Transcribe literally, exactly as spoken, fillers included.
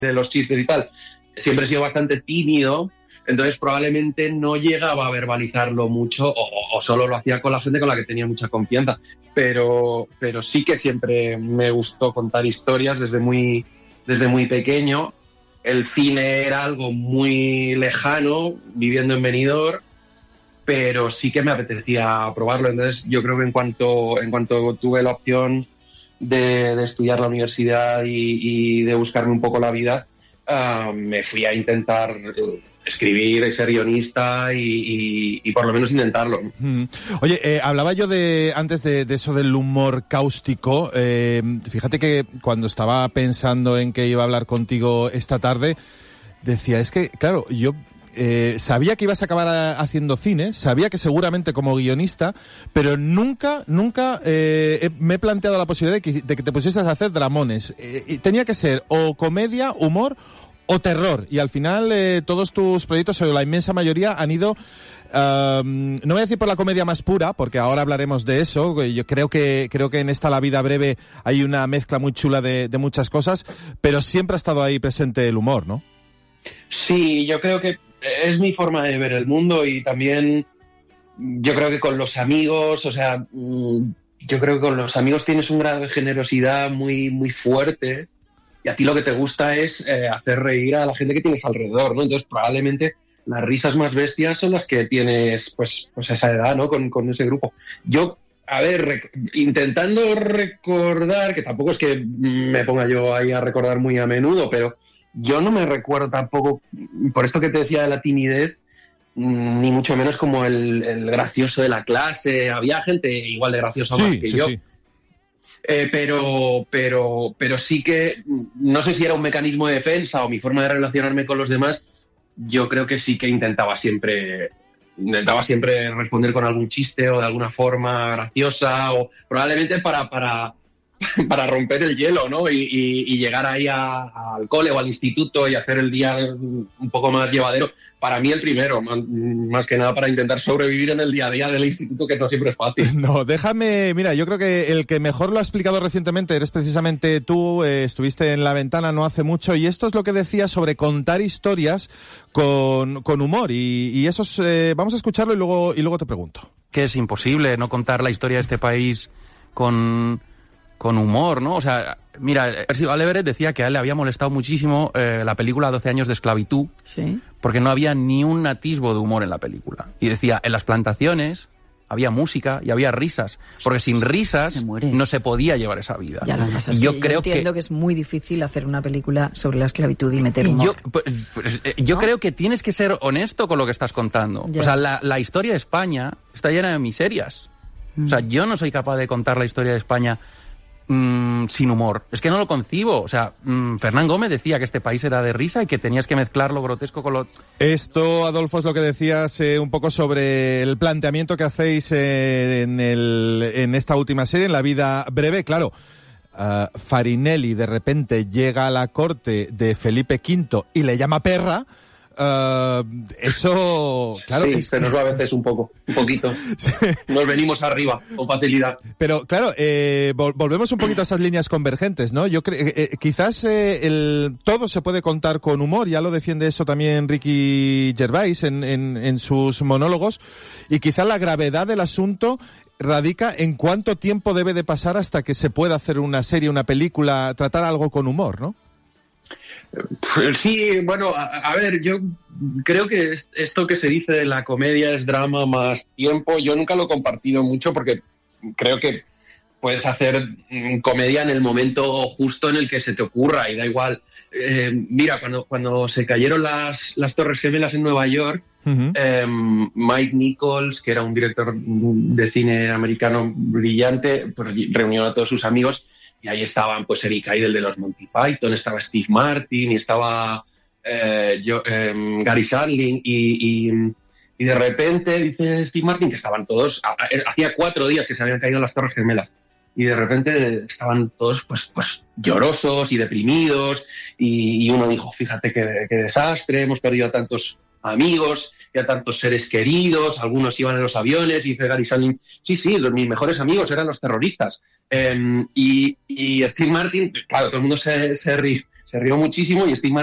de los chistes y tal, siempre he sido bastante tímido, entonces probablemente no llegaba a verbalizarlo mucho o, o solo lo hacía con la gente con la que tenía mucha confianza, pero, pero sí que siempre me gustó contar historias desde muy, desde muy pequeño. El cine era algo muy lejano, viviendo en Benidorm, pero sí que me apetecía probarlo. Entonces yo creo que en cuanto, en cuanto tuve la opción de, de estudiar la universidad y, y de buscarme un poco la vida, uh, me fui a intentar escribir y ser guionista y, y, y por lo menos intentarlo. Mm. Oye, eh, hablaba yo de antes de, de eso del humor cáustico. Eh, fíjate que cuando estaba pensando en que iba a hablar contigo esta tarde, decía, es que, claro, yo eh, sabía que ibas a acabar a, haciendo cine, sabía que seguramente como guionista, pero nunca, nunca eh, me he planteado la posibilidad de que, de que te pusieses a hacer dramones. Eh, y tenía que ser o comedia, humor o terror, y al final eh, todos tus proyectos, o la inmensa mayoría, han ido, uh, no voy a decir por la comedia más pura, porque ahora hablaremos de eso. Yo creo que creo que en esta La vida breve hay una mezcla muy chula de, de muchas cosas, pero siempre ha estado ahí presente el humor, ¿no? Sí, yo creo que es mi forma de ver el mundo, y también yo creo que con los amigos, o sea, yo creo que con los amigos tienes un grado de generosidad muy, muy fuerte. Y a ti lo que te gusta es eh, hacer reír a la gente que tienes alrededor, ¿no? Entonces probablemente las risas más bestias son las que tienes, pues, pues a esa edad, ¿no? Con, con ese grupo. Yo, a ver, rec- intentando recordar, que tampoco es que me ponga yo ahí a recordar muy a menudo, pero yo no me recuerdo tampoco, por esto que te decía de la timidez, ni mucho menos como el, el gracioso de la clase. Había gente igual de graciosa sí, más que sí, yo. Sí. Eh, pero, pero, pero sí que, no sé si era un mecanismo de defensa o mi forma de relacionarme con los demás, yo creo que sí que intentaba siempre, intentaba siempre responder con algún chiste o de alguna forma graciosa, o probablemente para, para, para romper el hielo, ¿no? Y, y, y llegar ahí a, al cole o al instituto y hacer el día un poco más llevadero. Para mí el primero, más, más que nada para intentar sobrevivir en el día a día del instituto, que no siempre es fácil. No, déjame, mira, yo creo que el que mejor lo ha explicado recientemente eres precisamente tú. Eh, estuviste en La Ventana no hace mucho, y esto es lo que decías sobre contar historias con, con humor, y, y eso es, eh, vamos a escucharlo y luego, y luego te pregunto. Que es imposible no contar la historia de este país con, con humor, ¿no? O sea, mira, Percy Everett decía que a él le había molestado muchísimo eh, la película doce años de esclavitud, sí, porque no había ni un atisbo de humor en la película. Y decía, en las plantaciones había música y había risas, porque sin risas se no se podía llevar esa vida. Ya, lo que pasa es que yo yo creo entiendo que... que es muy difícil hacer una película sobre la esclavitud y meter Y humor. yo pues, pues, eh, yo ¿no? creo que tienes que ser honesto con lo que estás contando. Ya. O sea, la, la historia de España está llena de miserias. Mm. O sea, yo no soy capaz de contar la historia de España mmm, sin humor. Es que no lo concibo. O sea, mmm, Fernán Gómez decía que este país era de risa y que tenías que mezclar lo grotesco con lo... Esto, Adolfo, es lo que decías eh, un poco sobre el planteamiento que hacéis eh, en, el, en esta última serie, en La vida breve. Claro, uh, Farinelli de repente llega a la corte de Felipe quinto y le llama perra. Uh, eso, claro, sí, es... se nos va a veces un poco, un poquito. Sí. Nos venimos arriba con facilidad. Pero claro, eh, vol- volvemos un poquito a esas líneas convergentes, ¿no? Yo creo, eh, quizás eh, el todo se puede contar con humor. Ya lo defiende eso también Ricky Gervais en, en, en sus monólogos. Y quizás la gravedad del asunto radica en cuánto tiempo debe de pasar hasta que se pueda hacer una serie, una película, tratar algo con humor, ¿no? Sí, bueno, a, a ver, yo creo que esto que se dice de la comedia es drama más tiempo, yo nunca lo he compartido mucho, porque creo que puedes hacer comedia en el momento justo en el que se te ocurra y da igual. Eh, mira, cuando, cuando se cayeron las, las Torres Gemelas en Nueva York, uh-huh. eh, Mike Nichols, que era un director de cine americano brillante, pues reunió a todos sus amigos. Y ahí estaban, pues, Eric Idle de los Monty Python, estaba Steve Martin, y estaba eh, yo, eh, Gary Shandling, y, y, y de repente dice Steve Martin que estaban todos, hacía cuatro días que se habían caído las Torres Gemelas, y de repente estaban todos, pues, pues llorosos y deprimidos, y, y uno dijo, fíjate qué, qué desastre, hemos perdido a tantos amigos y a tantos seres queridos, algunos iban en los aviones, y dice Gary Shandling, sí, sí, los, mis mejores amigos eran los terroristas. Eh, y, y Steve Martin, claro, todo el mundo se, se, ri, Se rió muchísimo y Steve